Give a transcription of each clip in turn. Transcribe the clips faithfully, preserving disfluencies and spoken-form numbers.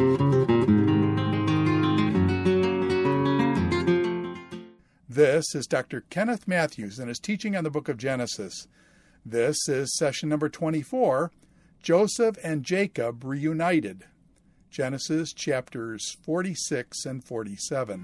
This is Doctor Kenneth Matthews and his teaching on the book of Genesis. This is session number twenty-four, Joseph and Jacob Reunited. Genesis chapters forty-six and forty-seven.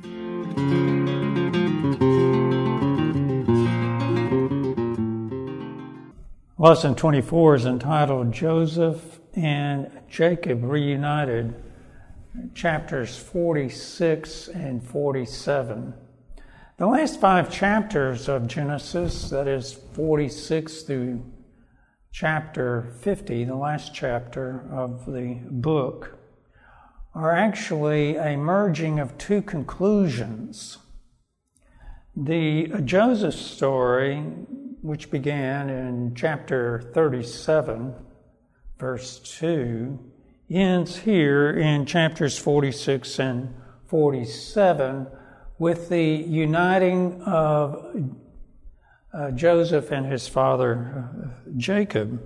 Lesson twenty-four is entitled Joseph and Jacob Reunited, chapters forty-six and forty-seven. The last five chapters of Genesis, that is forty-six through chapter fifty, the last chapter of the book, are actually a merging of two conclusions. The Joseph story, which began in chapter thirty-seven, verse two, ends here in chapters forty-six and forty-seven with the uniting of uh, Joseph and his father uh, Jacob.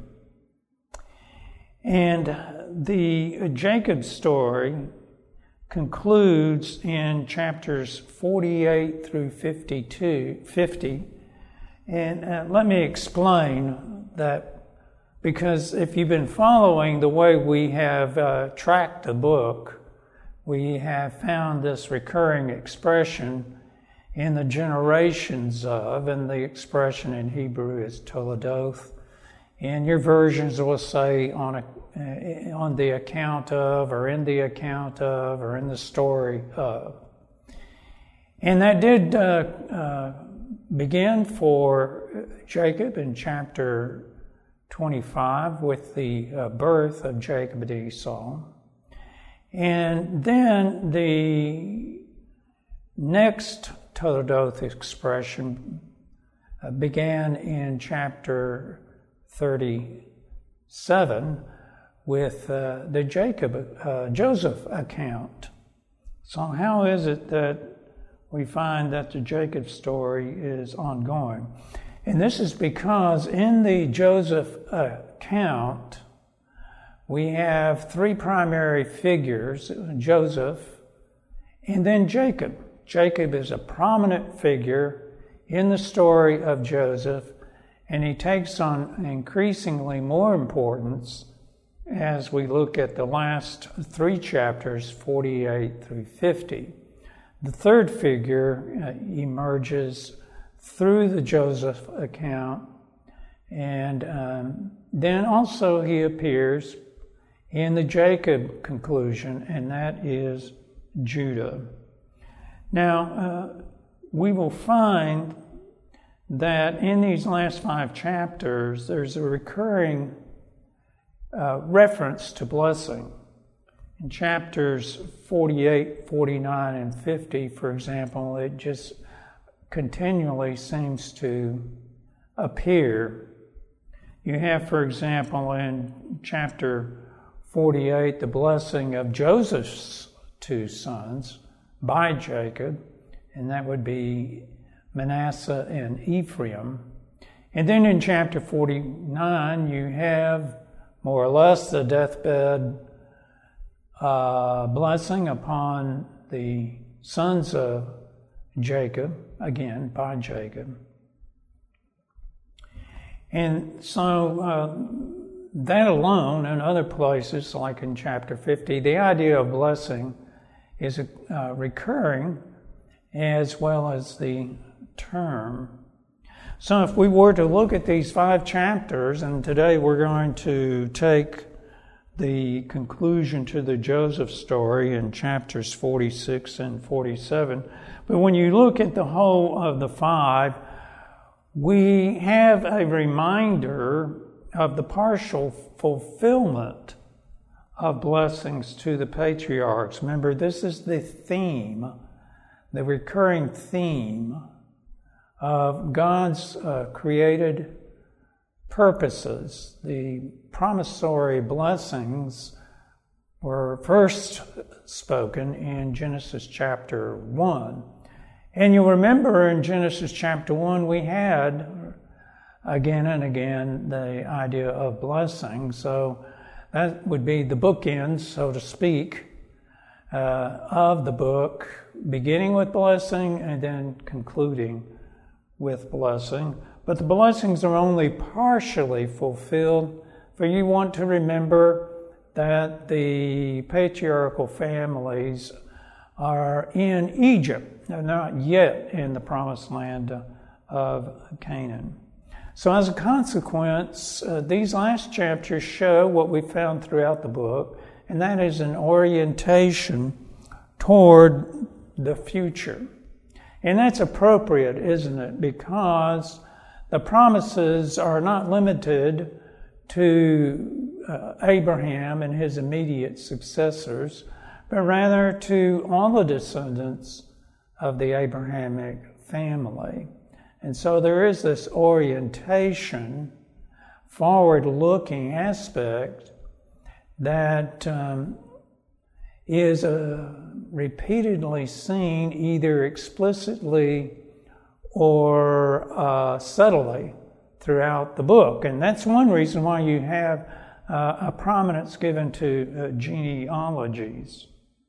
And the Jacob story concludes in chapters forty-eight through fifty-two, fifty. And uh, let me explain that, because if you've been following the way we have uh, tracked the book, we have found this recurring expression in the generations of, and the expression in Hebrew is toledoth. And your versions will say on a, uh, on the account of, or in the account of, or in the story of. And that did uh, uh, begin for Jacob in chapter twenty-five with the uh, birth of Jacob and Esau. And then the next toledoth expression uh, began in chapter thirty-seven with uh, the Jacob, uh, Joseph account. So how is it that we find that the Jacob story is ongoing? And this is because in the Joseph account, we have three primary figures, Joseph and then Jacob. Jacob is a prominent figure in the story of Joseph, and he takes on increasingly more importance as we look at the last three chapters, forty-eight through fifty. The third figure uh, emerges through the Joseph account, and um, then also he appears in the Jacob conclusion, and that is Judah. Now, uh, we will find that in these last five chapters, there's a recurring uh, reference to blessing. In chapters forty-eight, forty-nine, and fifty, for example, it just continually seems to appear. You have, for example, in chapter forty-eight, the blessing of Joseph's two sons by Jacob, and that would be Manasseh and Ephraim. And then in chapter forty-nine, you have more or less the deathbed uh, blessing upon the sons of Jacob, again, by Jacob. And so uh, that alone, and other places, like in chapter fifty, the idea of blessing is uh, recurring, as well as the term. So if we were to look at these five chapters, and today we're going to take the conclusion to the Joseph story in chapters forty-six and forty-seven, but when you look at the whole of the five, we have a reminder of the partial fulfillment of blessings to the patriarchs. Remember, this is the theme, the recurring theme of God's uh, created purposes. The promissory blessings were first spoken in Genesis chapter one. And you'll remember in Genesis chapter one, we had again and again the idea of blessing. So that would be the bookends, so to speak, uh, of the book, beginning with blessing and then concluding with blessing. But the blessings are only partially fulfilled, for you want to remember that the patriarchal families are in Egypt. They're not yet in the promised land of Canaan. So as a consequence, uh, these last chapters show what we found throughout the book, and that is an orientation toward the future. And that's appropriate, isn't it? Because the promises are not limited to uh, Abraham and his immediate successors, but rather to all the descendants of the Abrahamic family. And so there is this orientation, forward-looking aspect that um, is uh, repeatedly seen either explicitly or uh, subtly throughout the book. And that's one reason why you have uh, a prominence given to uh, genealogies.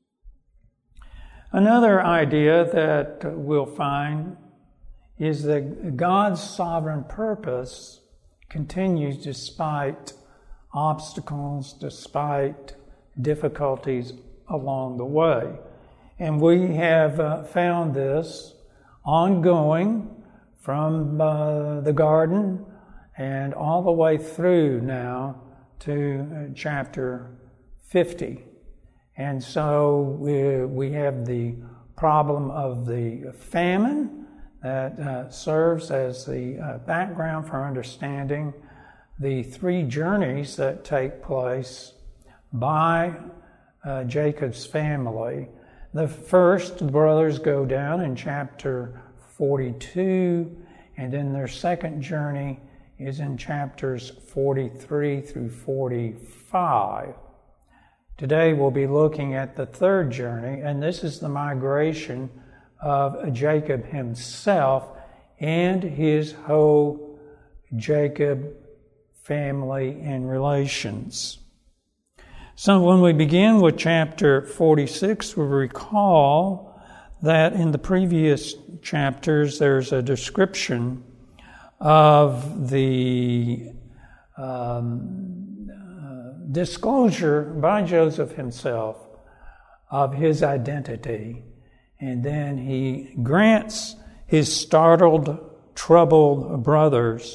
Another idea that we'll find is that God's sovereign purpose continues despite obstacles, despite difficulties along the way. And we have uh, found this ongoing from uh, the garden and all the way through now to uh, chapter fifty. And so we, we have the problem of the famine that uh, serves as the uh, background for understanding the three journeys that take place by uh, Jacob's family. The first, the brothers go down in chapter forty-two, and then their second journey is in chapters forty-three through forty-five. Today we'll be looking at the third journey, and this is the migration of Jacob himself and his whole Jacob family and relations. So when we begin with chapter forty-six, we recall that in the previous chapters there's a description of the um, uh, disclosure by Joseph himself of his identity. And then he grants his startled, troubled brothers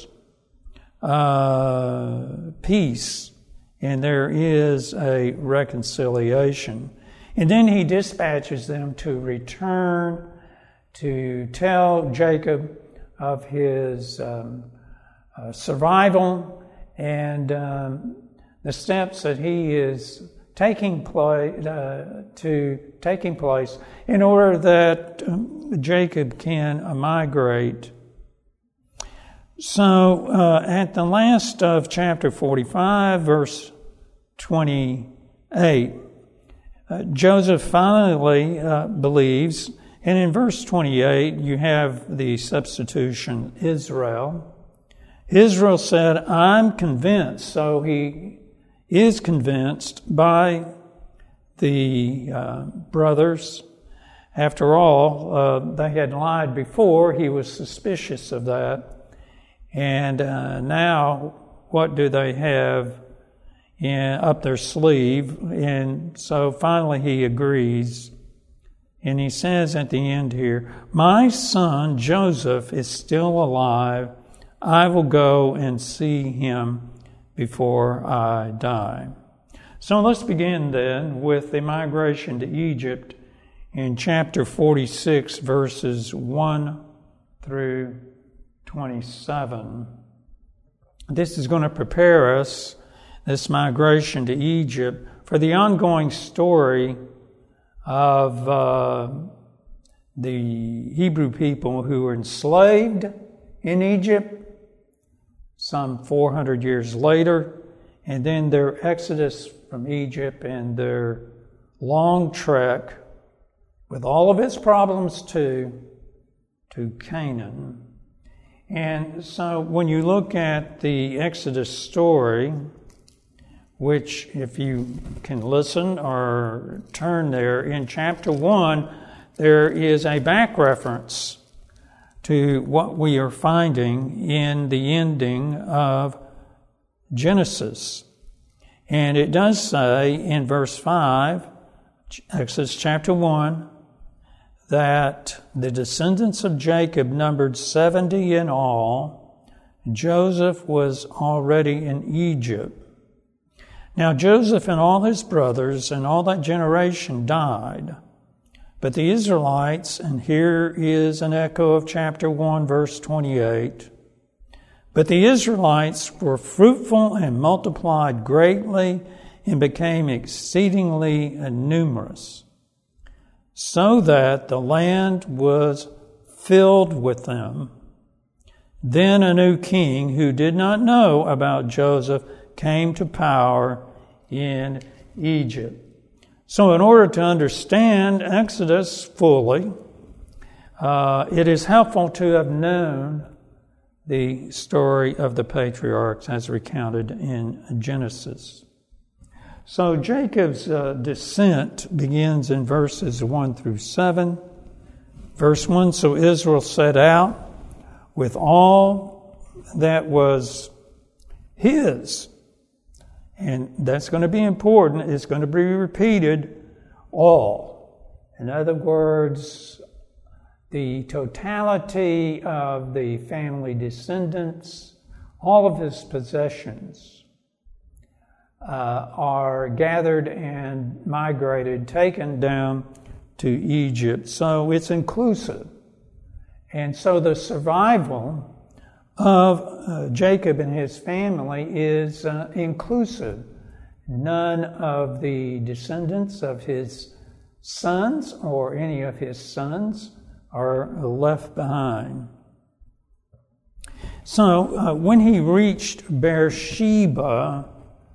uh, peace, and there is a reconciliation. And then he dispatches them to return to tell Jacob of his um, uh, survival and um, the steps that he is taking place uh, to taking place in order that um, Jacob can uh, migrate. So uh, at the last of chapter forty-five, verse twenty-eight, uh, Joseph finally uh, believes, and in verse twenty-eight you have the substitution Israel. Israel said, "I'm convinced," so he is convinced by the uh, brothers. After all, uh, they had lied before. He was suspicious of that. And uh, now, what do they have in, up their sleeve? And so finally he agrees. And he says at the end here, "My son Joseph is still alive. I will go and see him before I die." So let's begin then with the migration to Egypt in chapter forty-six, verses one through twenty-seven. This is going to prepare us, this migration to Egypt, for the ongoing story of uh, the Hebrew people who were enslaved in Egypt some four hundred years later, and then their exodus from Egypt and their long trek, with all of its problems too, to Canaan. And so when you look at the Exodus story, which if you can listen or turn there, in chapter one, there is a back reference to what we are finding in the ending of Genesis. And it does say in verse five, Exodus chapter one, that the descendants of Jacob numbered seventy in all. Joseph was already in Egypt. Now Joseph and all his brothers and all that generation died. But the Israelites, and here is an echo of chapter one, verse twenty-eight, but the Israelites were fruitful and multiplied greatly and became exceedingly numerous, so that the land was filled with them. Then a new king who did not know about Joseph came to power in Egypt. So in order to understand Exodus fully, uh, it is helpful to have known the story of the patriarchs as recounted in Genesis. So Jacob's uh, descent begins in verses one through seven. Verse one, so Israel set out with all that was his. And that's going to be important. It's going to be repeated, all. In other words, the totality of the family descendants, all of his possessions uh, are gathered and migrated, taken down to Egypt. So it's inclusive. And so the survival of uh, Jacob and his family is uh, inclusive. None of the descendants of his sons or any of his sons are left behind. So uh, when he reached Beersheba,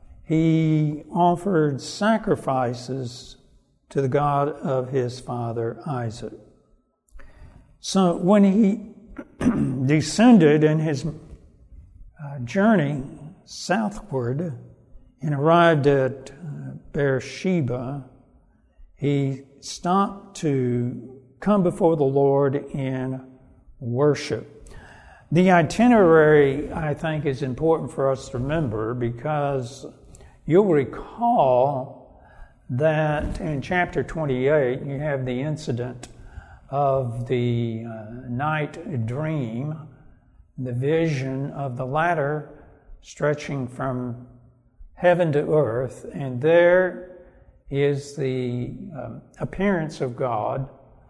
he offered sacrifices to the God of his father Isaac. So when he descended in his uh, journey southward and arrived at uh, Beersheba, he stopped to come before the Lord in worship. The itinerary, I think, is important for us to remember because you'll recall that in chapter twenty-eight you have the incident of the uh, night dream, the vision of the ladder stretching from heaven to earth, and there is the um, appearance of God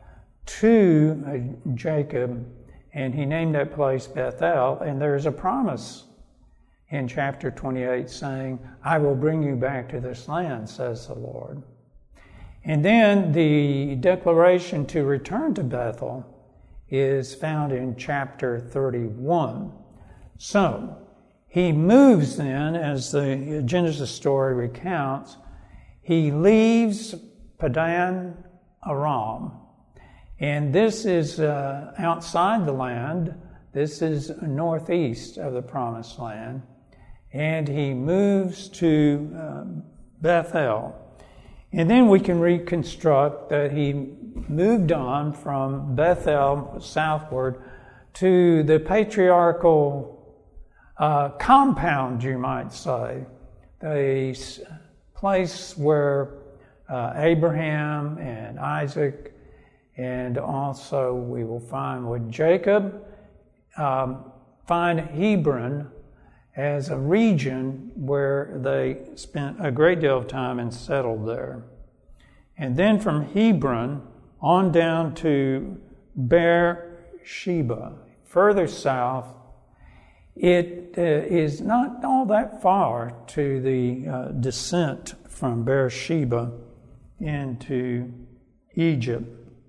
to uh, Jacob, and he named that place Bethel, and there's a promise in chapter twenty-eight saying, I will bring you back to this land, says the Lord. And then the declaration to return to Bethel is found in chapter thirty-one. So, he moves then, as the Genesis story recounts, he leaves Padan Aram. And this is uh, outside the land. This is northeast of the Promised Land. And he moves to uh, Bethel. And then we can reconstruct that he moved on from Bethel southward to the patriarchal uh, compound, you might say, the place where uh, Abraham and Isaac, and also we will find with Jacob, um, find Hebron as a region where they spent a great deal of time and settled there. And then from Hebron on down to Beersheba, further south, it uh, is not all that far to the uh, descent from Beersheba into Egypt.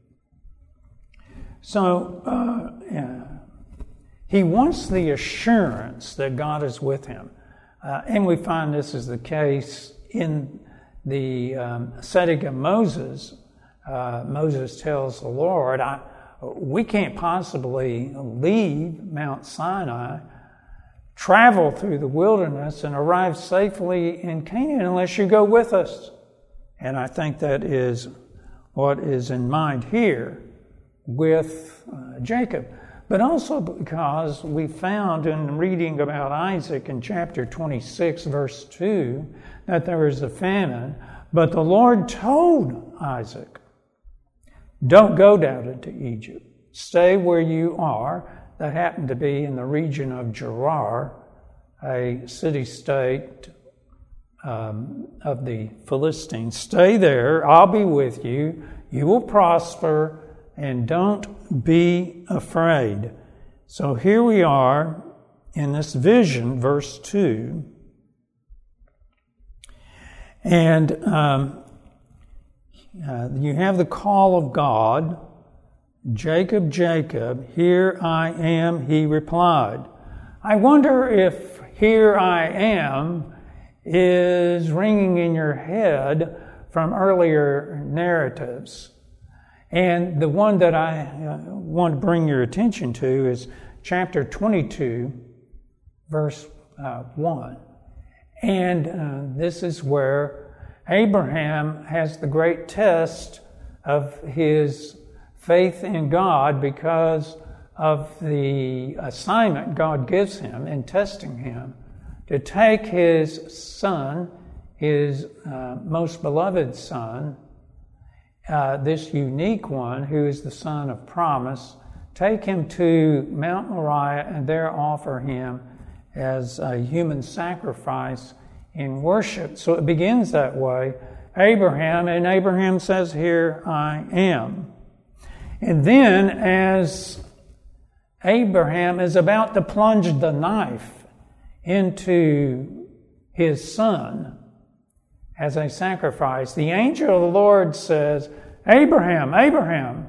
So, uh, yeah. He wants the assurance that God is with him. Uh, and we find this is the case in the um, setting of Moses. Uh, Moses tells the Lord, I, we can't possibly leave Mount Sinai travel through the wilderness and arrive safely in Canaan unless you go with us. And I think that is what is in mind here with uh, Jacob. But also because we found in reading about Isaac in chapter twenty-six, verse two, that there was a famine. But the Lord told Isaac, don't go down into Egypt. Stay where you are. That happened to be in the region of Gerar, a city-state um, of the Philistines. Stay there. I'll be with you. You will prosper, and don't be afraid. So here we are in this vision, verse two. And um, uh, you have the call of God. Jacob, Jacob, here I am, he replied. I wonder if here I am is ringing in your head from earlier narratives. And the one that I uh, want to bring your attention to is chapter twenty-two, verse uh, one. And uh, this is where Abraham has the great test of his faith in God because of the assignment God gives him in testing him to take his son, his uh, most beloved son, uh, this unique one who is the son of promise, take him to Mount Moriah and there offer him as a human sacrifice in worship. So it begins that way. Abraham, and Abraham says, here I am. And then as Abraham is about to plunge the knife into his son as a sacrifice, the angel of the Lord says, Abraham, Abraham.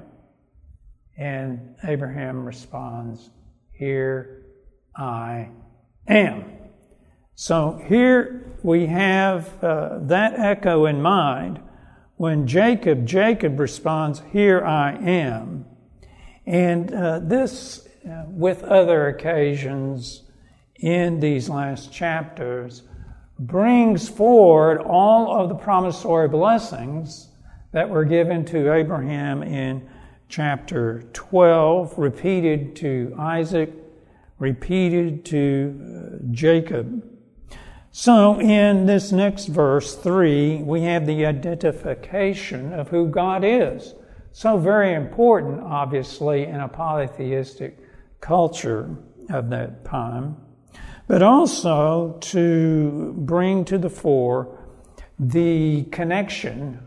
And Abraham responds, here I am. So here we have uh, that echo in mind. When Jacob, Jacob responds, here I am. And uh, this, uh, with other occasions in these last chapters, brings forward all of the promissory blessings that were given to Abraham in chapter twelve, repeated to Isaac, repeated to uh, Jacob. So in this next verse, three, we have the identification of who God is. So very important, obviously, in a polytheistic culture of that time. But also to bring to the fore the connection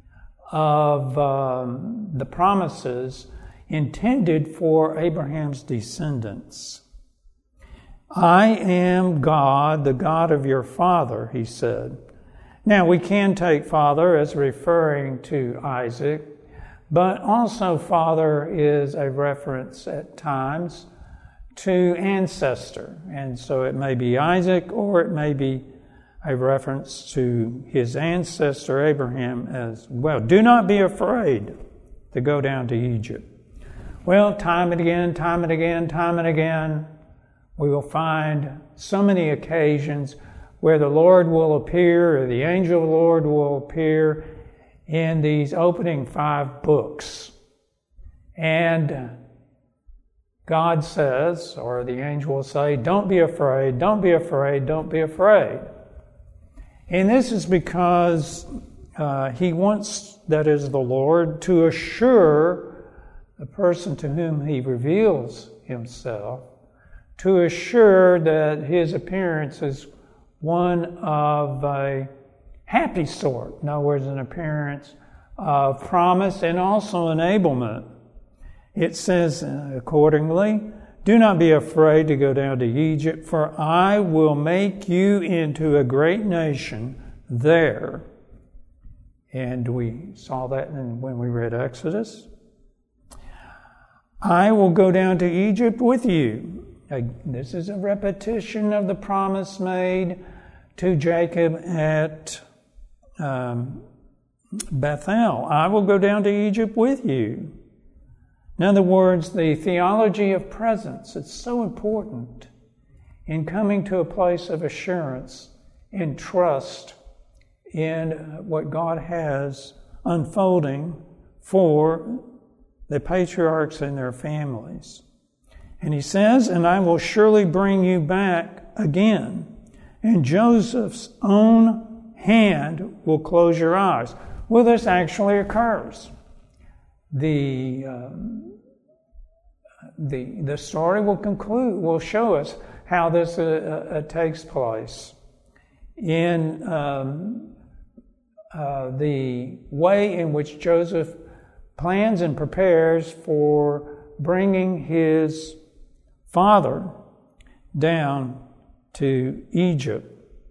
of um, the promises intended for Abraham's descendants. I am God, the God of your father, he said. Now, we can take father as referring to Isaac, but also father is a reference at times to ancestor. And so it may be Isaac or it may be a reference to his ancestor Abraham as well. Do not be afraid to go down to Egypt. Well, time and again, time and again, time and again, we will find so many occasions where the Lord will appear, or the angel of the Lord will appear in these opening five books. And God says, or the angel will say, don't be afraid, don't be afraid, don't be afraid. And this is because uh, he wants, that is the Lord, to assure the person to whom he reveals himself, to assure that his appearance is one of a happy sort. In other words, an appearance of promise and also enablement. It says accordingly, do not be afraid to go down to Egypt, for I will make you into a great nation there. And we saw that when we read Exodus. I will go down to Egypt with you. This is a repetition of the promise made to Jacob at um, Bethel. I will go down to Egypt with you. In other words, the theology of presence, it's so important in coming to a place of assurance and trust in what God has unfolding for the patriarchs and their families. And he says, and I will surely bring you back again, and Joseph's own hand will close your eyes. Well, this actually occurs. The um, the the story will conclude, will show us how this uh, uh, takes place in um, uh, the way in which Joseph plans and prepares for bringing his father down to Egypt.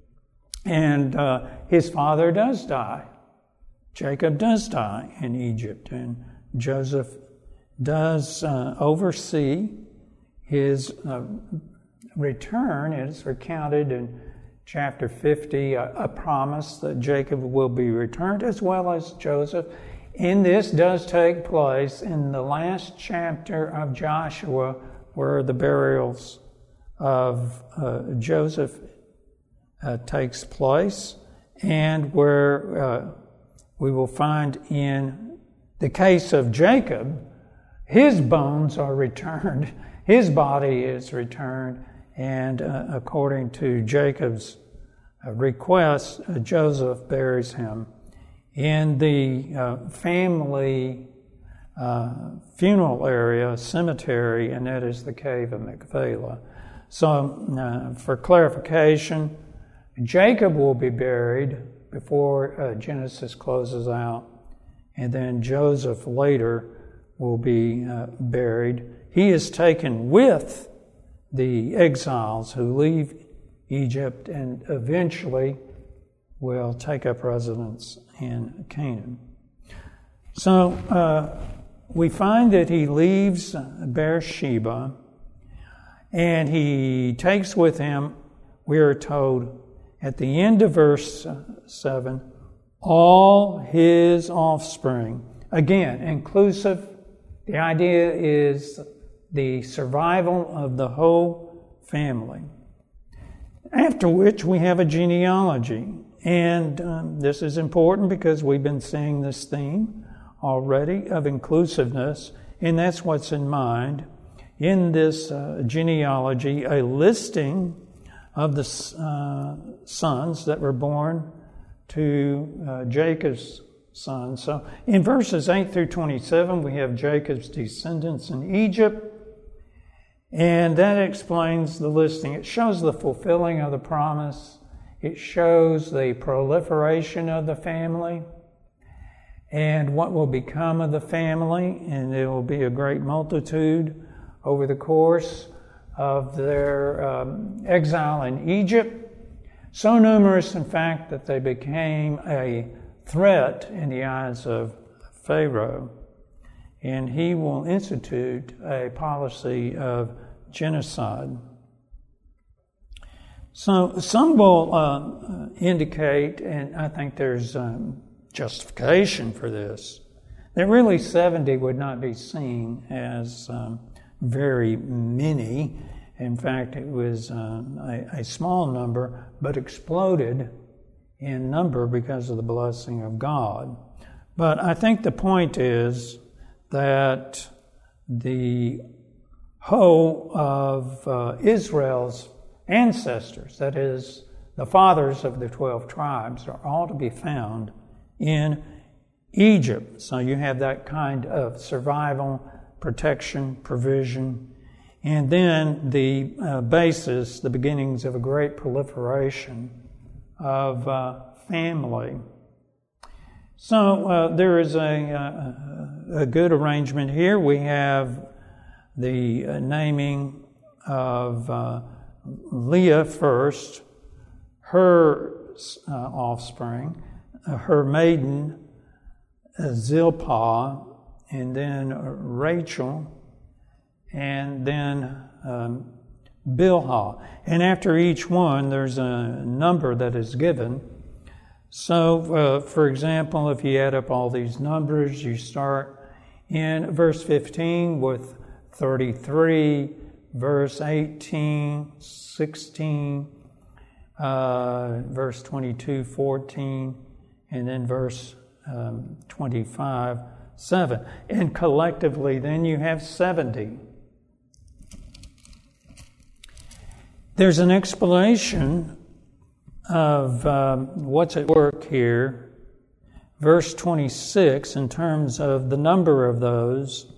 And uh, his father does die. Jacob does die in Egypt, and Joseph does uh, oversee his uh, return. It is recounted in chapter fifty, a, a promise that Jacob will be returned, as well as Joseph. And this does take place in the last chapter of Joshua, where the burials of uh, Joseph uh, takes place, and where uh, we will find in the case of Jacob, his bones are returned, his body is returned, and uh, according to Jacob's uh, request, uh, Joseph buries him in the uh, family uh, funeral area, cemetery, and that is the cave of Machpelah. So, uh, for clarification, Jacob will be buried before uh, Genesis closes out, and then Joseph later will be uh, buried. He is taken with the exiles who leave Egypt and eventually will take up residence in Canaan. So uh, we find that he leaves Beersheba, and he takes with him, we are told at the end of verse seven, all his offspring. Again, inclusive. The idea is the survival of the whole family. After which we have a genealogy. And um, this is important because we've been seeing this theme already of inclusiveness, and that's what's in mind. In this uh, genealogy, a listing of the uh, sons that were born to uh, Jacob's sons. So in verses eight through twenty-seven, we have Jacob's descendants in Egypt, and that explains the listing. It shows the fulfilling of the promise. It shows the proliferation of the family and what will become of the family, and there will be a great multitude over the course of their um, exile in Egypt. So numerous, in fact, that they became a threat in the eyes of Pharaoh, and he will institute a policy of genocide. So some will uh, indicate, and I think there's um, justification for this, that really seventy would not be seen as um, very many. In fact, it was um, a, a small number, but exploded in number because of the blessing of God. But I think the point is that the whole of uh, Israel's ancestors, that is, the fathers of the twelve tribes, are all to be found in Egypt. So you have that kind of survival, protection, provision, and then the uh, basis, the beginnings of a great proliferation of uh, family. So uh, there is a, a, a good arrangement here. We have the uh, naming of uh, Leah first, her uh, offspring, uh, her maiden uh, Zilpah, and then uh, Rachel, and then um, Bilhah. And after each one, there's a number that is given. So, uh, for example, if you add up all these numbers, you start in verse fifteen with thirty-three, verse eighteen, sixteen, uh, verse twenty-two, fourteen, and then verse um, twenty-five, seven. And collectively, then you have seventy. There's an explanation of um, what's at work here. Verse twenty-six, in terms of the number of those,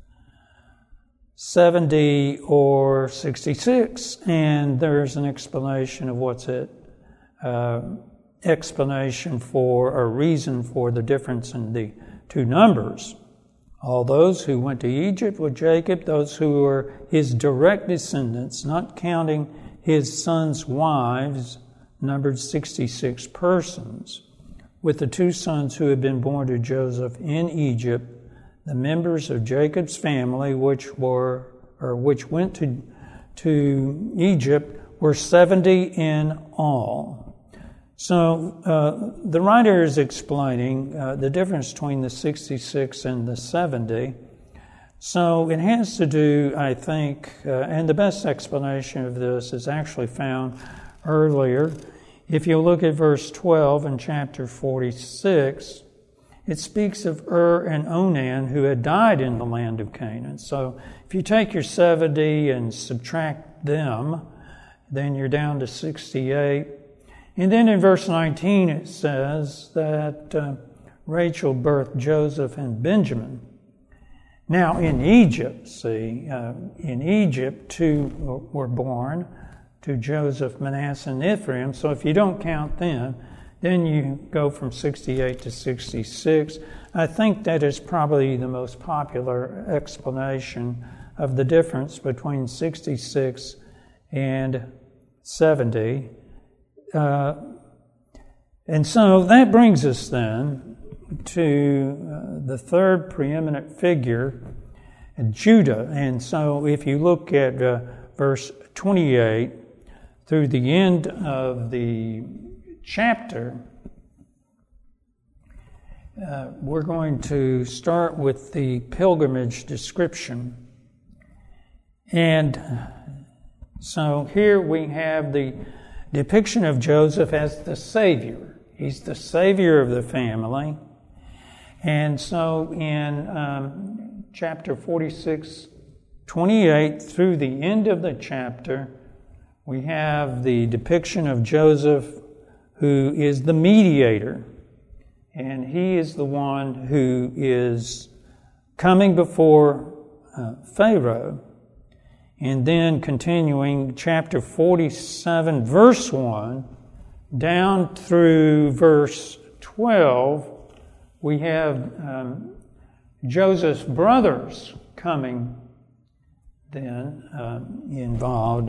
seventy or sixty-six, and there's an explanation of what's it, uh, explanation for or reason for the difference in the two numbers. All those who went to Egypt with Jacob, those who were his direct descendants, not counting his sons' wives, numbered sixty-six persons. With the two sons who had been born to Joseph in Egypt, the members of Jacob's family, which were or which went to to Egypt, were seventy in all. So uh, the writer is explaining uh, the difference between the sixty-six and the seventy. So it has to do, I think, uh, and the best explanation of this is actually found earlier. If you look at verse twelve in chapter forty-six, it speaks of Ur and Onan who had died in the land of Canaan. So if you take your seventy and subtract them, then you're down to sixty-eight. And then in verse nineteen it says that uh, Rachel birthed Joseph and Benjamin. Now in Egypt, see, uh, in Egypt two were born to Joseph, Manasseh, and Ephraim. So if you don't count them, then you go from sixty-eight to sixty-six. I think that is probably the most popular explanation of the difference between sixty-six and seventy. Uh, and so that brings us then to uh, the third preeminent figure, Judah. And so if you look at uh, verse twenty-eight through the end of the chapter, uh, we're going to start with the pilgrimage description. And so here we have the depiction of Joseph as the Savior. He's the Savior of the family. And so in um, chapter forty-six, twenty-eight through the end of the chapter, we have the depiction of Joseph, who is the mediator. And he is the one who is coming before uh, Pharaoh. And then continuing chapter forty-seven, verse one, down through verse twelve, we have um, Joseph's brothers coming then um, involved.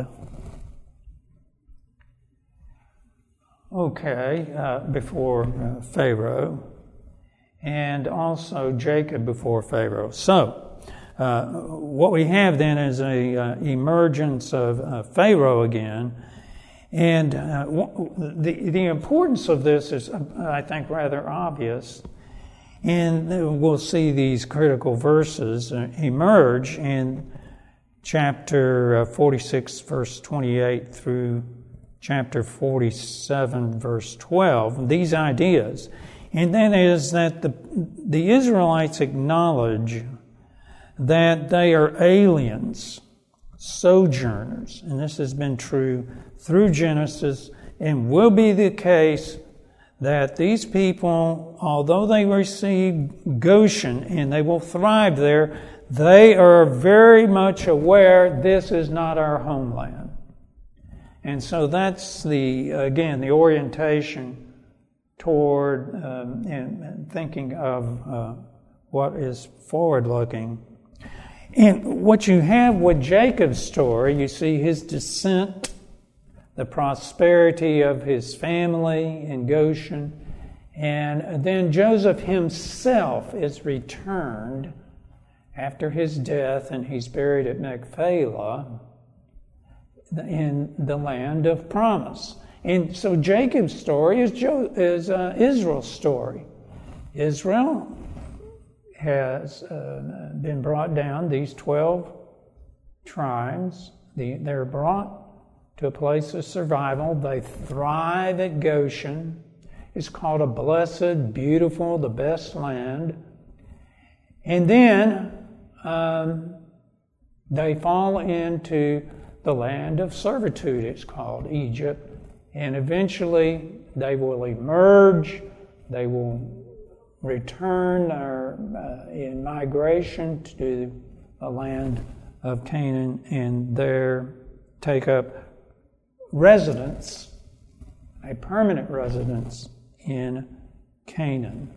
Okay, uh, before uh, Pharaoh, and also Jacob before Pharaoh. So, uh, what we have then is a uh, emergence of uh, Pharaoh again, and uh, the the importance of this is, uh, I think, rather obvious. And we'll see these critical verses emerge in chapter forty-six, verse twenty-eight through chapter forty-seven, verse twelve, these ideas. And that is that the, the Israelites acknowledge that they are aliens, sojourners. And this has been true through Genesis and will be the case that these people, although they receive Goshen and they will thrive there, they are very much aware this is not our homeland. And so that's the, again, the orientation toward um, and, and thinking of uh, what is forward-looking. And what you have with Jacob's story, you see his descent, the prosperity of his family in Goshen, and then Joseph himself is returned after his death, and he's buried at Machpelah in the land of promise. And so Jacob's story is, jo- is uh, Israel's story. Israel has uh, been brought down, these twelve tribes. They're brought to a place of survival. They thrive at Goshen. It's called a blessed, beautiful, the best land. And then um, they fall into the land of servitude, it's called, Egypt. And eventually they will emerge. They will return or, uh, in migration to the land of Canaan and there take up residence, a permanent residence in Canaan.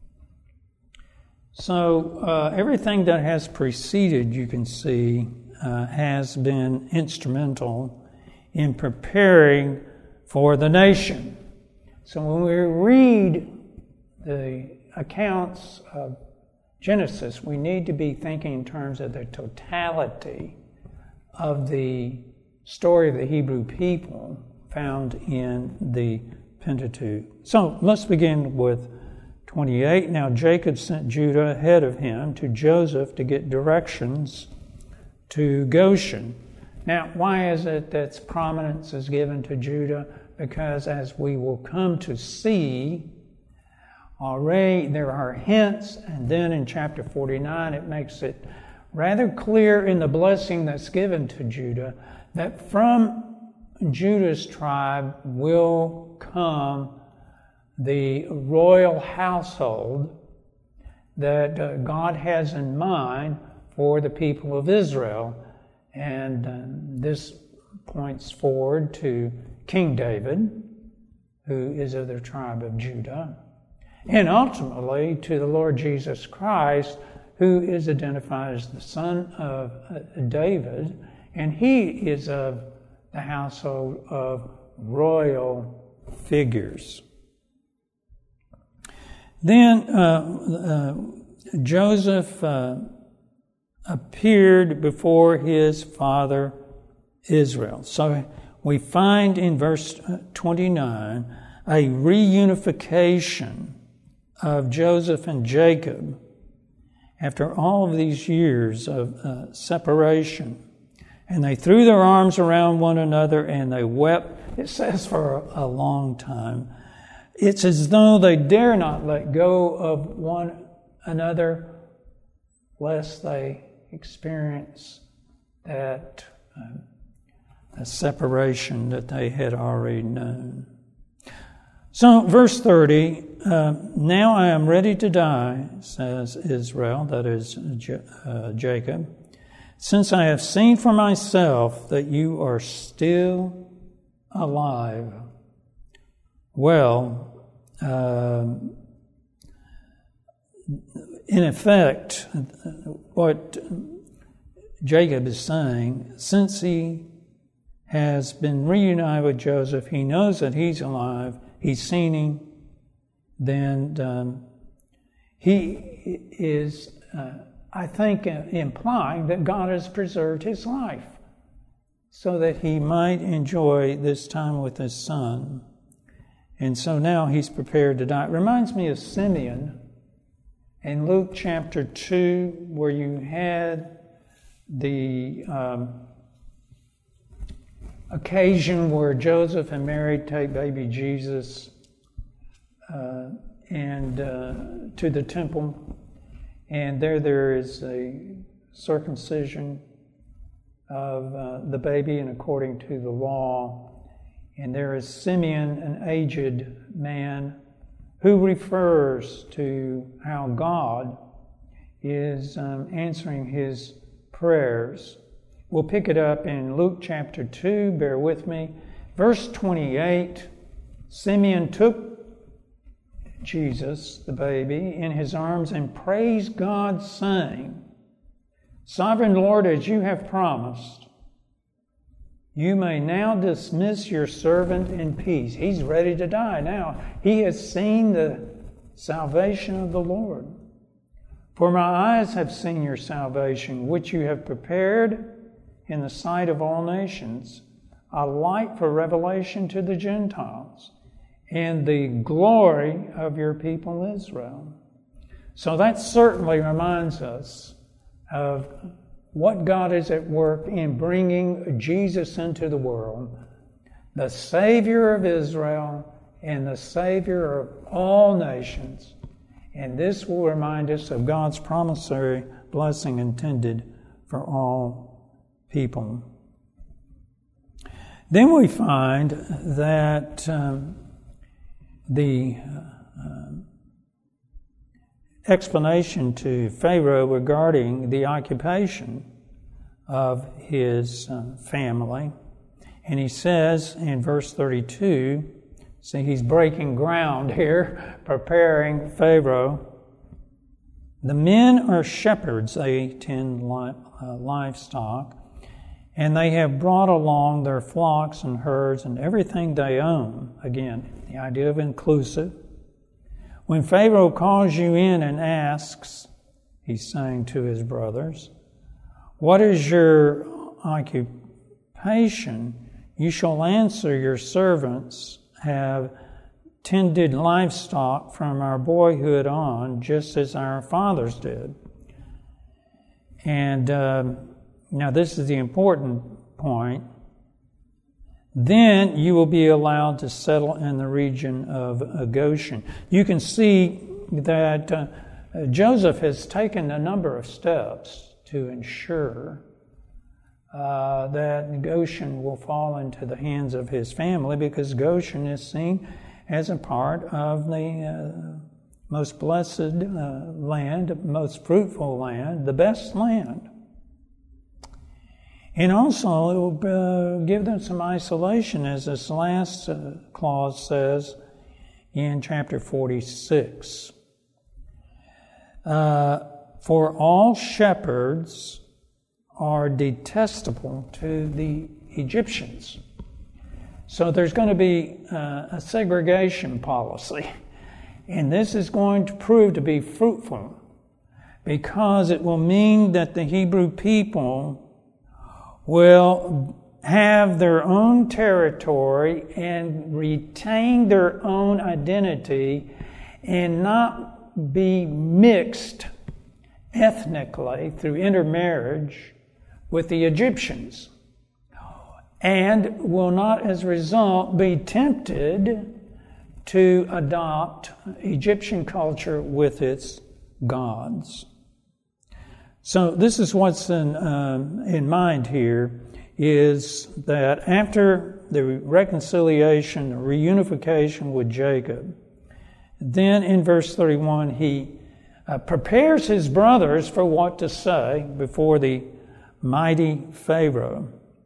So uh, everything that has preceded, you can see, uh, has been instrumental in preparing for the nation. So when we read the accounts of Genesis, we need to be thinking in terms of the totality of the story of the Hebrew people found in the Pentateuch. So let's begin with twenty-eight. Now Jacob sent Judah ahead of him to Joseph to get directions to Goshen. Now, why is it that prominence is given to Judah? Because as we will come to see, already there are hints, and then in chapter forty-nine it makes it rather clear in the blessing that's given to Judah that from Judah's tribe will come the royal household that uh, God has in mind for the people of Israel. And uh, this points forward to King David, who is of the tribe of Judah, and ultimately to the Lord Jesus Christ, who is identified as the son of David, and he is of the household of royal figures. Then uh, uh, Joseph uh, appeared before his father Israel. So we find in verse twenty-nine a reunification of Joseph and Jacob after all of these years of uh, separation. And they threw their arms around one another and they wept, it says, for a, a long time. It's as though they dare not let go of one another lest they experience that um, a separation that they had already known. So, verse thirty, uh, now I am ready to die, says Israel, that is J- uh, Jacob, since I have seen for myself that you are still alive. Well, uh, in effect, what Jacob is saying, since he has been reunited with Joseph, he knows that he's alive, he's seen him, then um, he is, uh, I think, uh, implying that God has preserved his life so that he might enjoy this time with his son. And so now he's prepared to die. It reminds me of Simeon in Luke chapter two, where you had the um, occasion where Joseph and Mary take baby Jesus uh, and uh, to the temple, and there there is a circumcision of uh, the baby, and according to the law, and there is Simeon, an aged man, who refers to how God is um, answering his prayers. We'll pick it up in Luke chapter two, bear with me. Verse twenty-eight, Simeon took Jesus, the baby, in his arms and praised God, saying, Sovereign Lord, as you have promised, you may now dismiss your servant in peace. He's ready to die now. He has seen the salvation of the Lord. For my eyes have seen your salvation, which you have prepared in the sight of all nations, a light for revelation to the Gentiles, and the glory of your people Israel. So that certainly reminds us of what God is at work in bringing Jesus into the world, the Savior of Israel and the Savior of all nations. And this will remind us of God's promissory blessing intended for all people. Then we find that um, the uh, explanation to Pharaoh regarding the occupation of his uh, family. And he says in verse thirty-two, see, he's breaking ground here, preparing Pharaoh. The men are shepherds, they tend li- uh, livestock, and they have brought along their flocks and herds and everything they own. Again, the idea of inclusive. When Pharaoh calls you in and asks, he's saying to his brothers, what is your occupation? You shall answer, your servants have tended livestock from our boyhood on, just as our fathers did. And um, now this is the important point. Then you will be allowed to settle in the region of Goshen. You can see that uh, Joseph has taken a number of steps to ensure uh, that Goshen will fall into the hands of his family, because Goshen is seen as a part of the uh, most blessed uh, land, most fruitful land, the best land. And also, it will uh, give them some isolation, as this last uh, clause says in chapter forty-six. Uh, For all shepherds are detestable to the Egyptians. So there's going to be uh, a segregation policy. And this is going to prove to be fruitful, because it will mean that the Hebrew people will have their own territory and retain their own identity and not be mixed ethnically through intermarriage with the Egyptians, and will not as a result be tempted to adopt Egyptian culture with its gods. So this is what's in, um, in mind here, is that after the reconciliation, the reunification with Jacob, then in verse thirty-one he uh, prepares his brothers for what to say before the mighty Pharaoh.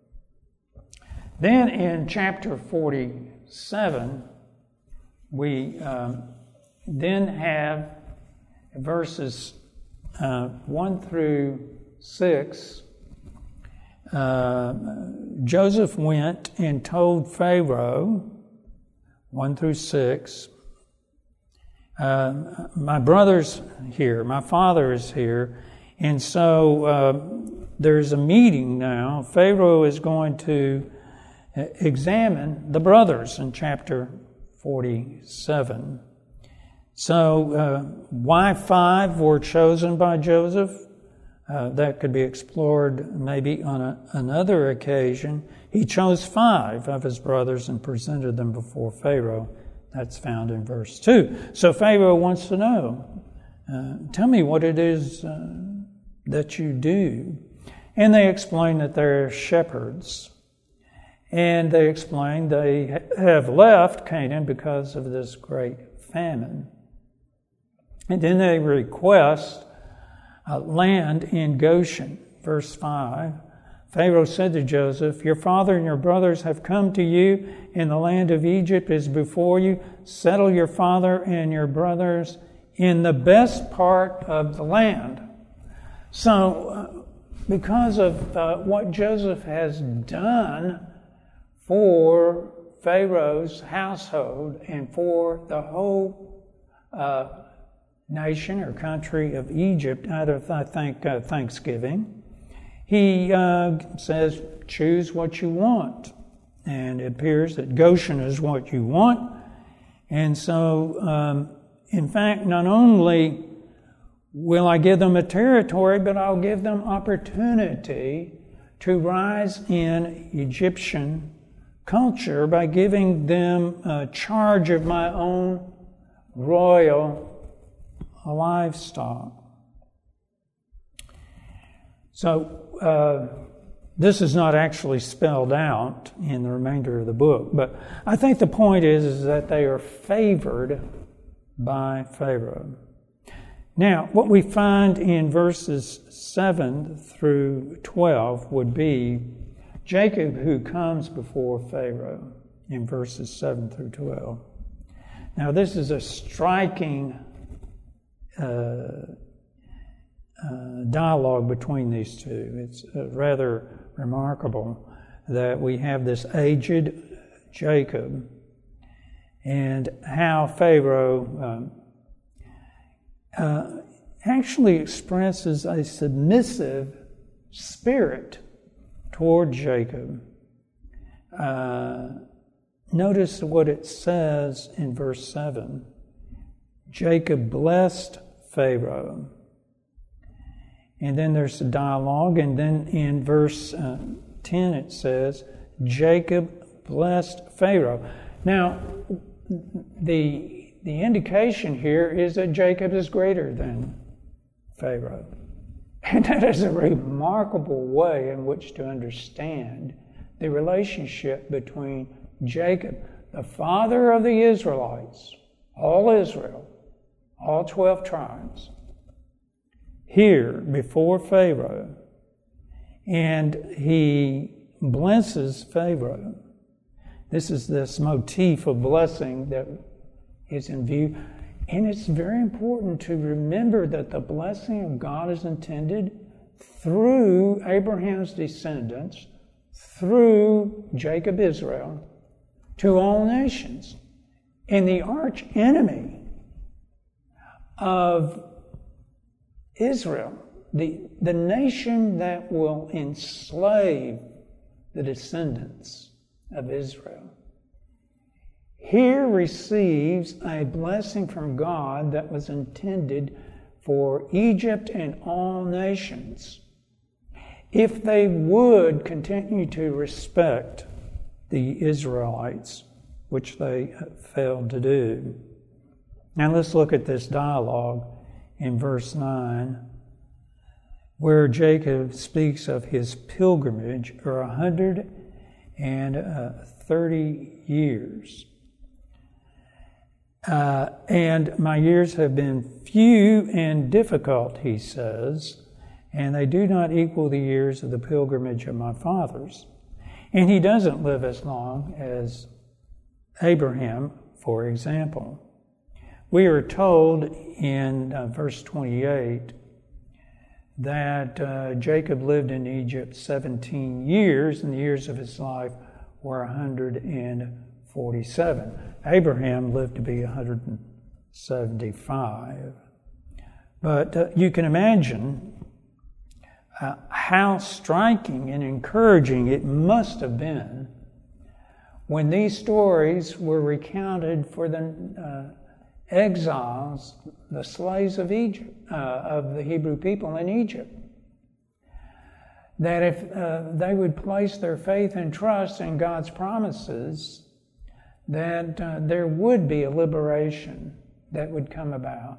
Then in chapter forty-seven, we um, then have verses Uh, one through six. Uh, Joseph went and told Pharaoh, one through six, uh, my brother's here, my father is here, and so uh, there's a meeting now. Pharaoh is going to examine the brothers in chapter forty-seven. So, uh, why five were chosen by Joseph? Uh, that could be explored maybe on a, another occasion. He chose five of his brothers and presented them before Pharaoh. That's found in verse two. So Pharaoh wants to know, uh, tell me what it is uh, that you do. And they explain that they're shepherds. And they explain they have left Canaan because of this great famine. And then they request uh, land in Goshen. Verse five, Pharaoh said to Joseph, your father and your brothers have come to you, and the land of Egypt is before you. Settle your father and your brothers in the best part of the land. So, uh, because of uh, what Joseph has done for Pharaoh's household and for the whole uh, nation or country of Egypt out of, I think, uh, Thanksgiving, he uh, says, choose what you want. And it appears that Goshen is what you want. And so, um, in fact, not only will I give them a territory, but I'll give them opportunity to rise in Egyptian culture by giving them uh, charge of my own royal livestock. So uh, this is not actually spelled out in the remainder of the book, but I think the point is, is that they are favored by Pharaoh. Now, what we find in verses seven through twelve would be Jacob who comes before Pharaoh in verses seven through twelve. Now, this is a striking uh, uh, dialogue between these two. It's uh, rather remarkable that we have this aged Jacob and how Pharaoh um, uh, actually expresses a submissive spirit toward Jacob. Uh, notice what it says in verse seven. Jacob blessed Pharaoh. And then there's a dialogue, and then in verse uh, ten it says, Jacob blessed Pharaoh. Now, the the indication here is that Jacob is greater than Pharaoh. And that is a remarkable way in which to understand the relationship between Jacob, the father of the Israelites, all Israel, all twelve tribes, here before Pharaoh, and he blesses Pharaoh. This is this motif of blessing that is in view. And it's very important to remember that the blessing of God is intended through Abraham's descendants, through Jacob Israel, to all nations. And the arch enemy of Israel, the, the nation that will enslave the descendants of Israel, here receives a blessing from God that was intended for Egypt and all nations, if they would continue to respect the Israelites, which they failed to do. Now let's look at this dialogue in verse nine, where Jacob speaks of his pilgrimage for a hundred and thirty years. Uh, and my years have been few and difficult, he says, and they do not equal the years of the pilgrimage of my fathers. And he doesn't live as long as Abraham, for example. We are told in uh, verse twenty-eight that uh, Jacob lived in Egypt seventeen years, and the years of his life were one hundred forty-seven. Abraham lived to be one hundred seventy-five. But uh, you can imagine uh, how striking and encouraging it must have been when these stories were recounted for the uh, exiles, the slaves of Egypt, uh, of the Hebrew people in Egypt. That if uh, they would place their faith and trust in God's promises, that uh, there would be a liberation that would come about.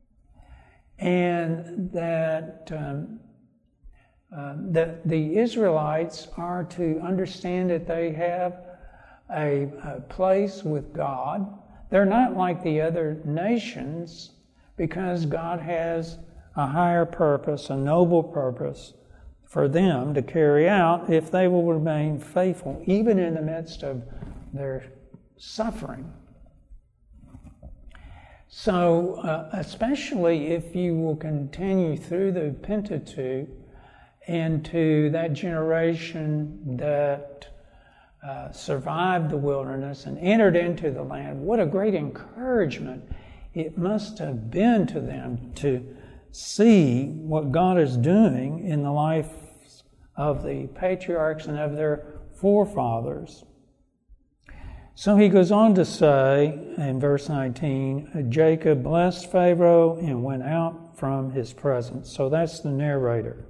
And that, um, uh, that the Israelites are to understand that they have a, a place with God. They're not like the other nations, because God has a higher purpose, a noble purpose for them to carry out if they will remain faithful, even in the midst of their suffering. So, uh, especially if you will continue through the Pentateuch into that generation that uh, survived the wilderness and entered into the land, what a great encouragement it must have been to them to see what God is doing in the life of the patriarchs and of their forefathers. So he goes on to say in verse nineteen, Jacob blessed Pharaoh and went out from his presence. So that's the narrator.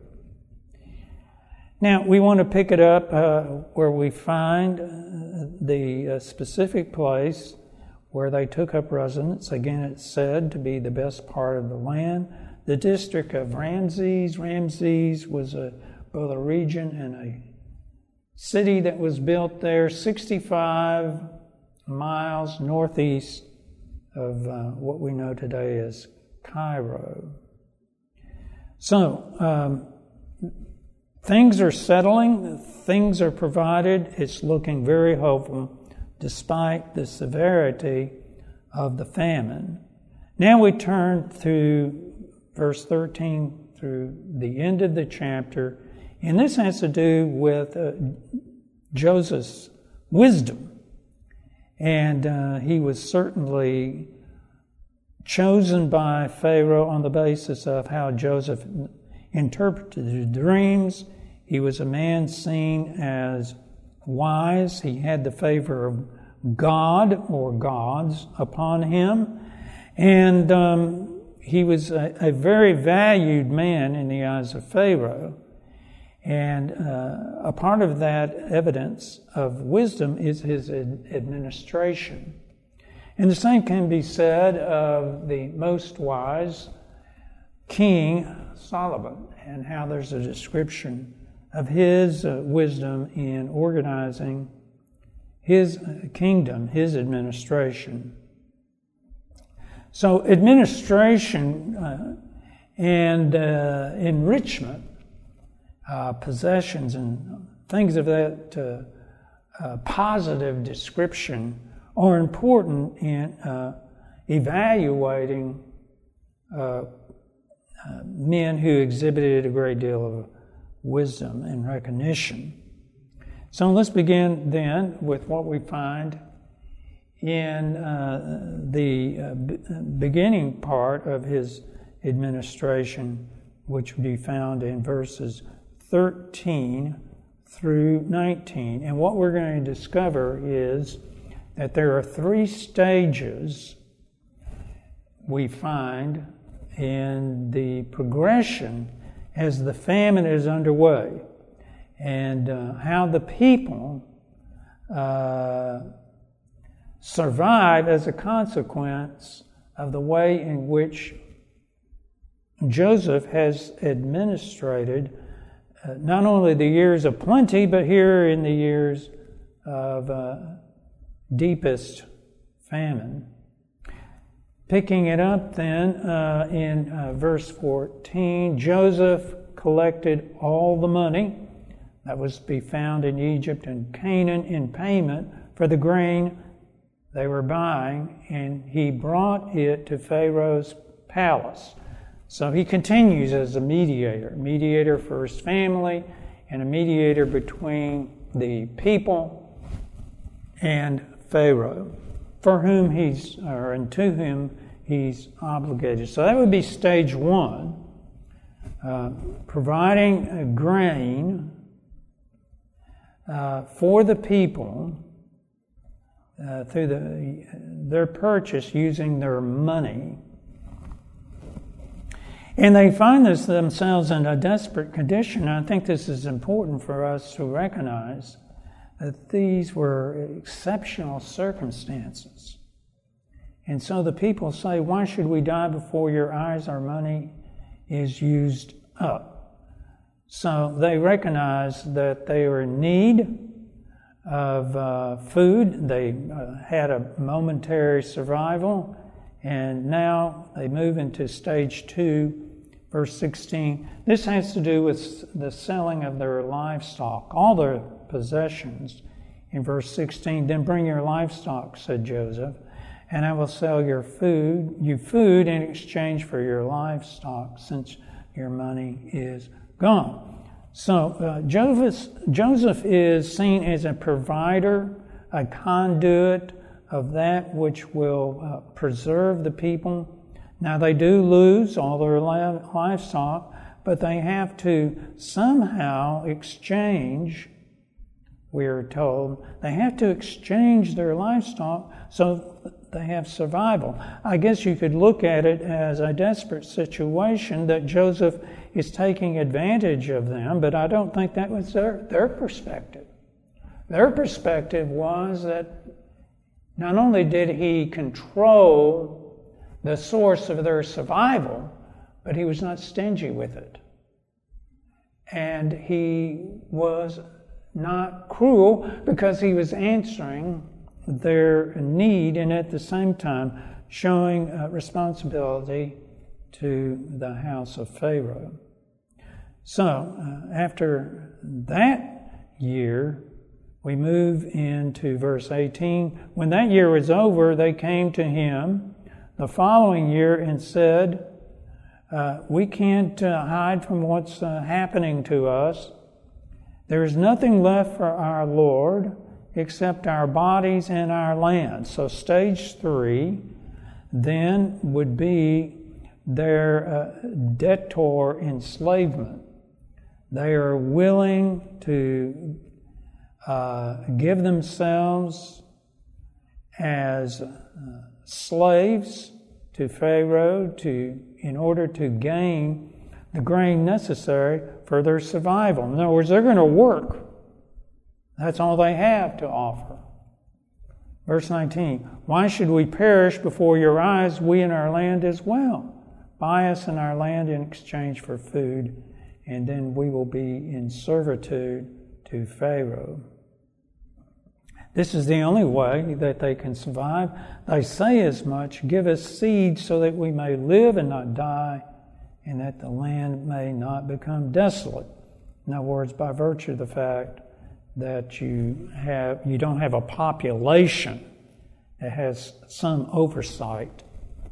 Now we want to pick it up uh, where we find uh, the uh, specific place where they took up residence. Again, it's said to be the best part of the land. The district of Ramses. Ramses was a, both a region and a city that was built there sixty-five miles northeast of uh, what we know today as Cairo. So, um, things are settling, things are provided, it's looking very hopeful despite the severity of the famine. Now we turn to verse thirteen through the end of the chapter, and this has to do with uh, Joseph's wisdom. And uh, he was certainly chosen by Pharaoh on the basis of how Joseph interpreted his dreams. He was a man seen as wise. He had the favor of God or gods upon him. And um, he was a, a very valued man in the eyes of Pharaoh. And uh, a part of that evidence of wisdom is his ad- administration. And the same can be said of the most wise King Solomon, and how there's a description of his uh, wisdom in organizing his kingdom, his administration. So administration uh, and uh, enrichment, uh, possessions and things of that uh, uh, positive description are important in uh, evaluating uh, uh, men who exhibited a great deal of wisdom and recognition. So let's begin then with what we find in uh, the uh, b- beginning part of his administration, which would be found in verses thirteen through nineteen. And what we're going to discover is that there are three stages we find in the progression as the famine is underway, and uh, how the people uh, survive as a consequence of the way in which Joseph has administrated uh, not only the years of plenty, but here in the years of uh, deepest famine. Picking it up then uh, in uh, verse fourteen, Joseph collected all the money that was to be found in Egypt and Canaan in payment for the grain they were buying, and he brought it to Pharaoh's palace. So he continues as a mediator, mediator for his family and a mediator between the people and Pharaoh, for whom he's, or and to whom he's obligated. So that would be stage one, uh, providing a grain uh, for the people uh, through the, their purchase using their money. And they find this themselves in a desperate condition. I think this is important for us to recognize that these were exceptional circumstances. And so the people say, why should we die before your eyes? Our money is used up. So they recognize that they were in need of uh, food. They uh, had a momentary survival, and now they move into stage two, verse sixteen. This has to do with the selling of their livestock, all their possessions. In verse sixteen, then bring your livestock, said Joseph, and I will sell your food, you food in exchange for your livestock, since your money is gone. So uh, Joseph, Joseph is seen as a provider, a conduit of that which will uh, preserve the people. Now they do lose all their livestock, but they have to somehow exchange we are told. They have to exchange their livestock so they have survival. I guess you could look at it as a desperate situation that Joseph is taking advantage of them, but I don't think that was their, their perspective. Their perspective was that not only did he control the source of their survival, but he was not stingy with it. And he was not cruel because he was answering their need and at the same time showing uh, responsibility to the house of Pharaoh. So uh, after that year, we move into verse eighteen. When that year was over, they came to him the following year and said, uh, we can't uh, hide from what's uh, happening to us. There is nothing left for our Lord except our bodies and our land. So stage three then would be their uh, debtor enslavement. They are willing to uh, give themselves as uh, slaves to Pharaoh to in order to gain the grain necessary for their survival. In other words, they're going to work. That's all they have to offer. Verse nineteen, why should we perish before your eyes, we and our land as well? Buy us and our land in exchange for food, and then we will be in servitude to Pharaoh. This is the only way that they can survive. They say as much, give us seed so that we may live and not die, and that the land may not become desolate. In other words, by virtue of the fact that you have you don't have a population that has some oversight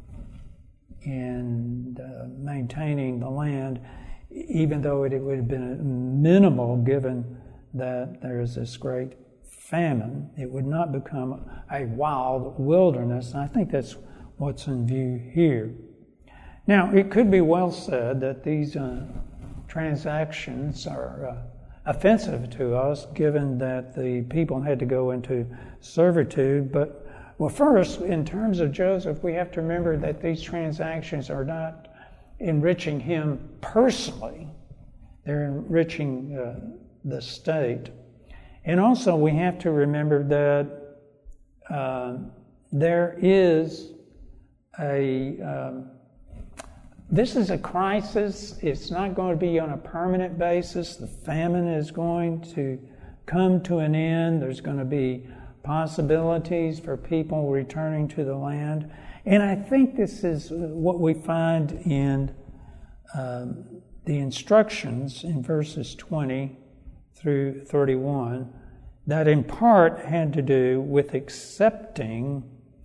in uh, maintaining the land, even though it, it would have been minimal given that there is this great famine. It would not become a wild wilderness, and I think that's what's in view here. Now, it could be well said that these uh, transactions are uh, offensive to us, given that the people had to go into servitude. But, well, first, in terms of Joseph, we have to remember that these transactions are not enriching him personally. They're enriching uh, the state. And also, we have to remember that uh, there is a... Um, This is a crisis. It's not going to be on a permanent basis. The famine is going to come to an end. There's going to be possibilities for people returning to the land. And I think this is what we find in um, the instructions in verses twenty through thirty-one that in part had to do with accepting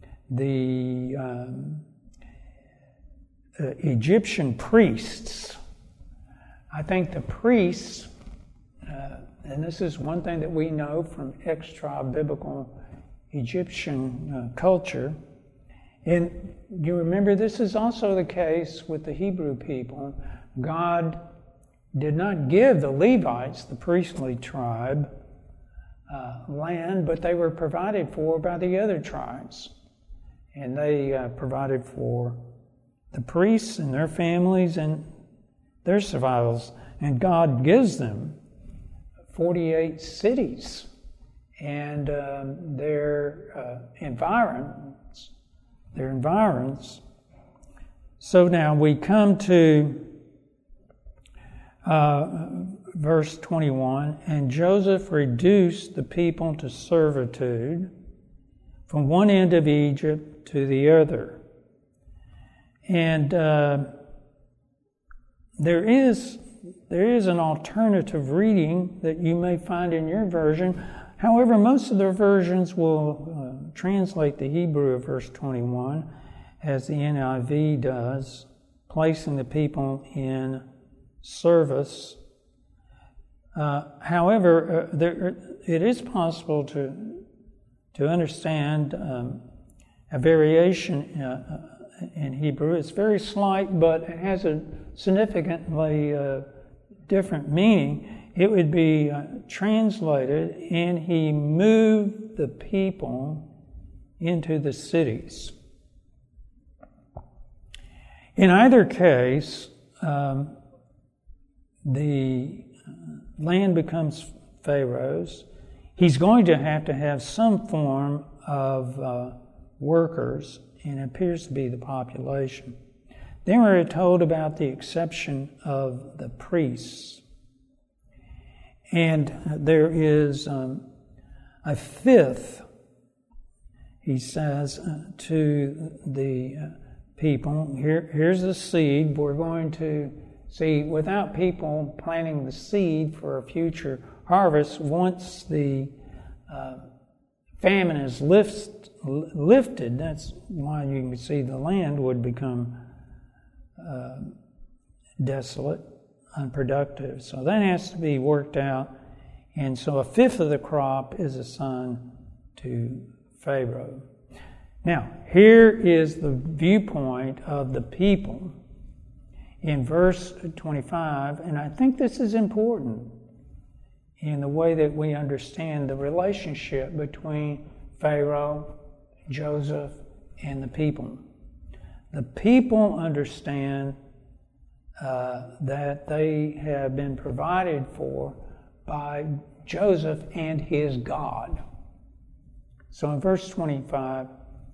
the um, Uh, Egyptian priests. I think the priests, uh, and this is one thing that we know from extra-biblical Egyptian uh, culture, and you remember this is also the case with the Hebrew people. God did not give the Levites, the priestly tribe, uh, land, but they were provided for by the other tribes. And they uh, provided for the priests and their families and their survivals. And God gives them forty-eight cities and um, their uh, environs, their environs. So now we come to uh, verse twenty-one, and Joseph reduced the people to servitude from one end of Egypt to the other. And uh, there is there is an alternative reading that you may find in your version. However, most of their versions will uh, translate the Hebrew of verse twenty-one as the N I V does, placing the people in service. Uh, however, uh, there, it is possible to to understand um, a variation uh, in Hebrew. It's very slight, but it has a significantly uh, different meaning. it would be uh, translated, and he moved the people into the cities. In either case, um, the land becomes Pharaoh's. He's going to have to have some form of uh, workers, and it appears to be the population. Then we're told about the exception of the priests. And there is um, a fifth, he says, uh, to the uh, people. Here, here's the seed. We're going to see, without people planting the seed for a future harvest, once the uh, famine is lift, lifted, that's why you can see the land would become uh, desolate, unproductive. So that has to be worked out. And so a fifth of the crop is assigned to Pharaoh. Now, here is the viewpoint of the people in verse twenty-five, and I think this is important in the way that we understand the relationship between Pharaoh, Joseph, and the people. The people understand uh, that they have been provided for by Joseph and his God. So in verse twenty-five,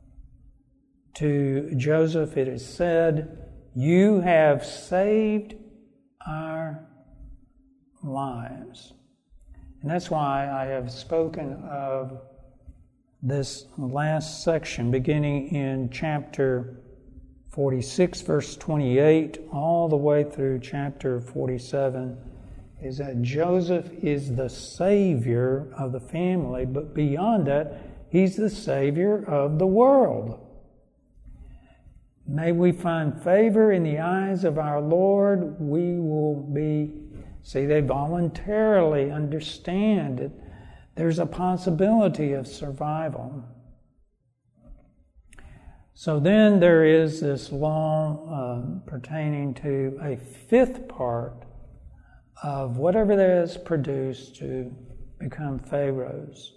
to Joseph it is said, "You have saved our lives." And that's why I have spoken of this last section, beginning in chapter forty-six, verse twenty-eight, all the way through chapter forty-seven, is that Joseph is the Savior of the family, but beyond that, he's the Savior of the world. May we find favor in the eyes of our Lord. We will be, see, they voluntarily understand that there's a possibility of survival. So then there is this law uh, pertaining to a fifth part of whatever that is produced to become Pharaoh's.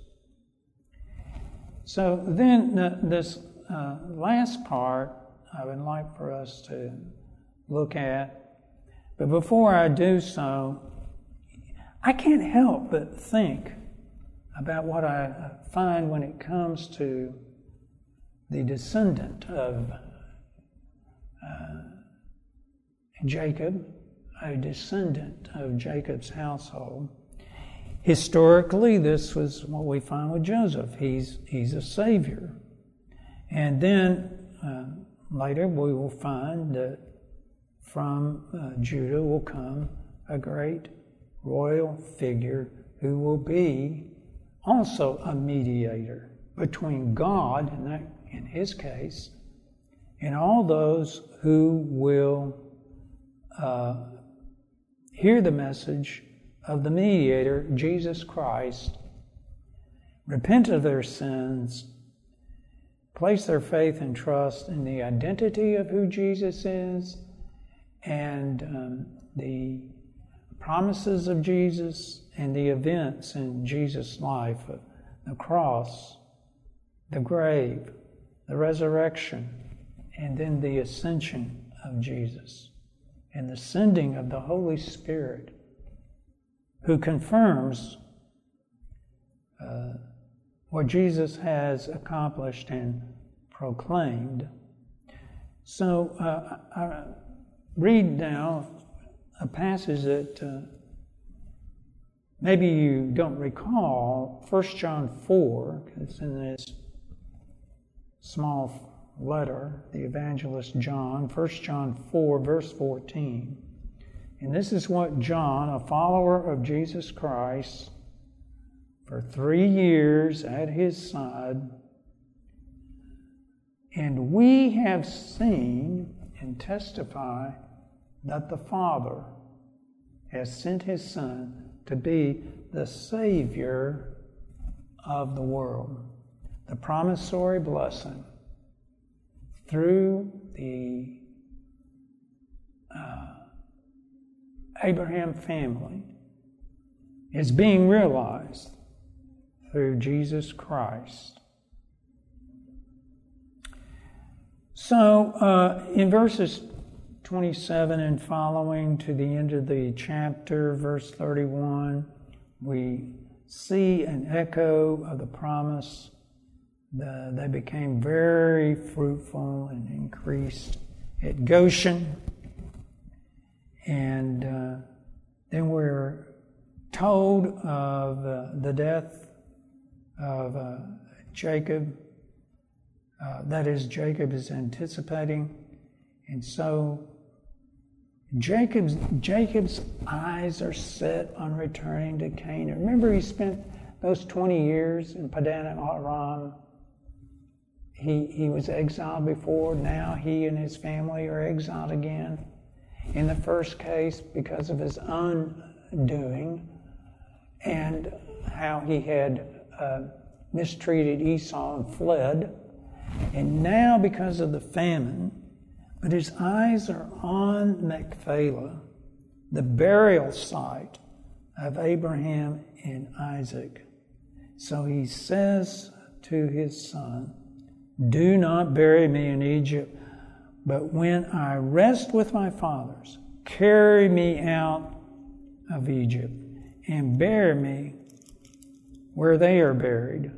So then uh, this uh, last part I would like for us to look at. But before I do so, I can't help but think about what I find when it comes to the descendant of uh, Jacob, a descendant of Jacob's household. Historically, this was what we find with Joseph. He's he's a savior. And then uh, later we will find that from uh, Judah will come a great royal figure who will be also a mediator between God, in, that, in his case, and all those who will uh, hear the message of the mediator, Jesus Christ, repent of their sins, place their faith and trust in the identity of who Jesus is and um, the promises of Jesus and the events in Jesus' life, of the cross, the grave, the resurrection, and then the ascension of Jesus and the sending of the Holy Spirit, who confirms uh, what Jesus has accomplished and proclaimed. So uh, I read now a passage that uh, maybe you don't recall, First John four, it's in this small letter, the evangelist John, First John four, verse fourteen. And this is what John, a follower of Jesus Christ, for three years at his side, and we have seen and testify that the Father has sent his Son to be the Savior of the world. The promissory blessing through the uh, Abraham family is being realized through Jesus Christ. So, uh, in verses twenty-seven and following to the end of the chapter, verse thirty-one, we see an echo of the promise. The, they became very fruitful and increased at Goshen. And uh, then we're told of uh, the death of uh, Jacob. Uh, that is, Jacob is anticipating. And so Jacob's, Jacob's eyes are set on returning to Canaan. Remember, he spent those twenty years in Padan Aram. He, he was exiled before. Now he and his family are exiled again. In the first case, because of his undoing and how he had uh, mistreated Esau and fled. And now because of the famine, but his eyes are on Machpelah, the burial site of Abraham and Isaac. So he says to his son, "Do not bury me in Egypt, but when I rest with my fathers, carry me out of Egypt and bury me where they are buried.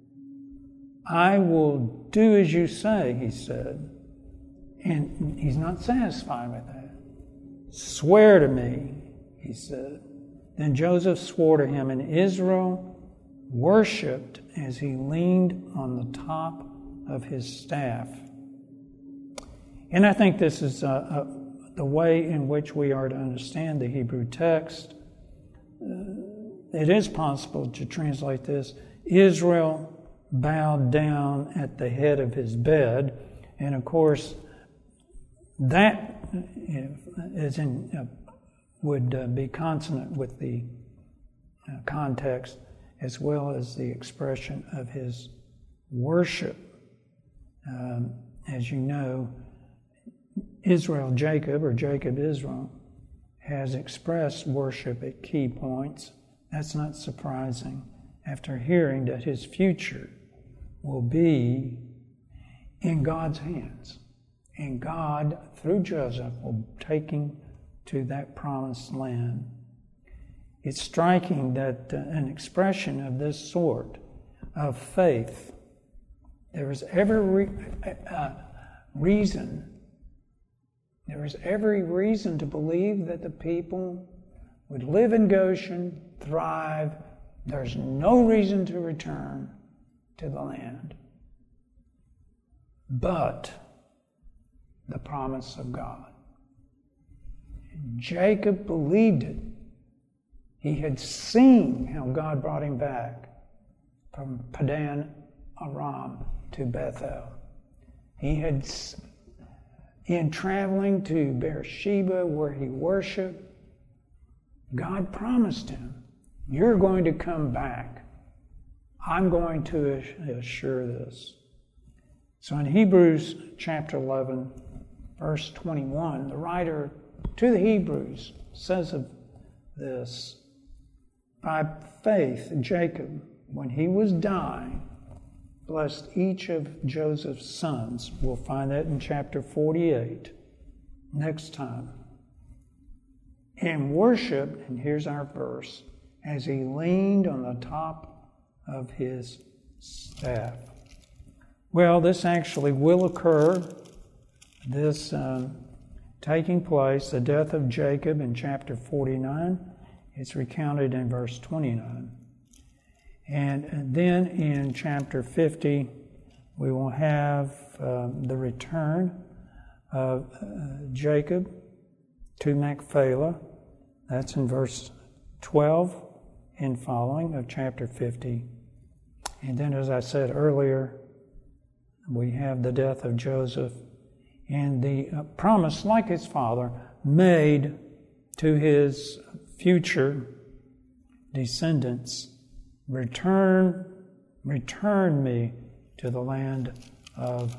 I will do as you say," he said. And he's not satisfied with that. "Swear to me," he said. Then Joseph swore to him, and Israel worshipped as he leaned on the top of his staff. And I think this is uh, uh, the way in which we are to understand the Hebrew text. Uh, it is possible to translate this: Israel bowed down at the head of his bed. And of course, that is in, uh, would uh, be consonant with the uh, context as well as the expression of his worship. Um, as you know, Israel Jacob, or Jacob Israel, has expressed worship at key points. That's not surprising after hearing that his future will be in God's hands. And God, through Joseph, will take him to that promised land. It's striking that uh, an expression of this sort of faith, there is every re- uh, reason, there is every reason to believe that the people would live in Goshen, thrive. There's no reason to return to the land. But the promise of God. Jacob believed it. He had seen how God brought him back from Padan Aram to Bethel. He had, in traveling to Beersheba where he worshiped, God promised him, "You're going to come back. I'm going to assure this." So in Hebrews chapter eleven, verse twenty-one, the writer to the Hebrews says of this, "By faith, Jacob, when he was dying, blessed each of Joseph's sons." We'll find that in chapter forty-eight next time. "And worshiped," and here's our verse, "as he leaned on the top of his staff." Well, this actually will occur. This um, taking place, the death of Jacob in chapter forty-nine, it's recounted in verse twenty-nine. And, and then in chapter fifty, we will have uh, the return of uh, Jacob to Machpelah. That's in verse twelve and following of chapter fifty. And then, as I said earlier, we have the death of Joseph and the uh, promise, like his father, made to his future descendants, return, return me to the land of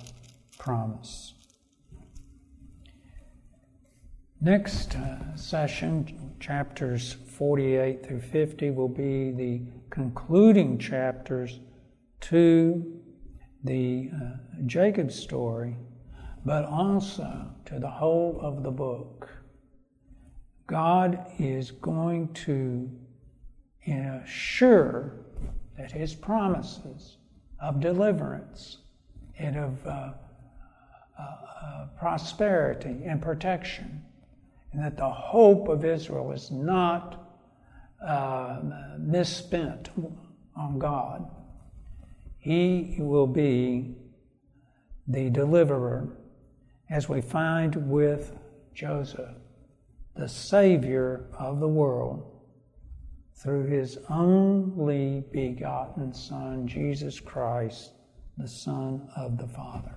promise. Next uh, session, chapters forty-eight through fifty will be the concluding chapters to the uh, Jacob story, but also to the whole of the book. God is going to ensure that his promises of deliverance and of uh, uh, uh, prosperity and protection, and that the hope of Israel is not uh, misspent on God. He will be the deliverer, as we find with Joseph, the Savior of the world, through his only begotten Son, Jesus Christ, the Son of the Father.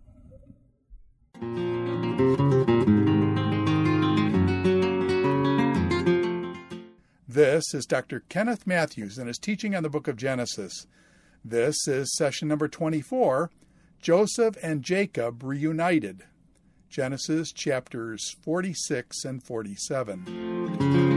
This is Doctor Kenneth Matthews and his teaching on the book of Genesis. This is session number twenty-four, Joseph and Jacob Reunited. Genesis chapters forty-six and forty-seven.